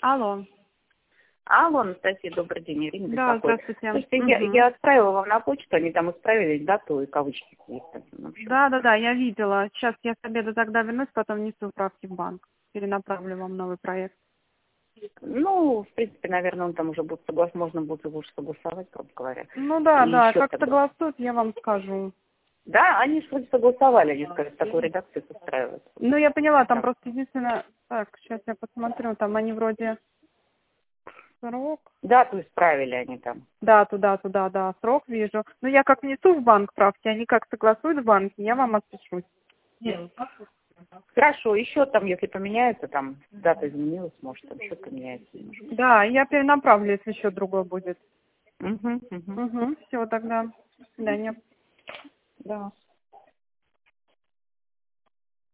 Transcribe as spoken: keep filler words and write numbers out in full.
Алло. Алло, Анастасия, добрый день, Ирина Да, беспокоит. здравствуйте. Слушайте, Мгм. я, я отправила вам на почту, они там исправили дату и кавычки. Есть, в общем. Да, да, да, я видела. Сейчас я с обеда тогда вернусь, потом несу правки в банк. Перенаправлю вам новый проект. Ну, в принципе, наверное, он там уже будет согласен, можно будет его уже согласовать, грубо говоря. Ну да, И да, еще как тогда. согласуют, я вам скажу. Да, они же вроде согласовали, они сказали, такую редакцию устраивают. Ну, я поняла, там Да. просто единственное... Так, сейчас я посмотрю, там они вроде... Срок? Дату исправили они там. Да, туда, туда, да, срок вижу. Ну, я как несу в банк правки, они как согласуют в банке, я вам отпишусь. Хорошо, еще там, если поменяется, там дата изменилась, может, там что-то поменяется немножко. Да, я перенаправлю, если еще другой будет. Угу, угу. Угу, все, тогда. До свидания. Да.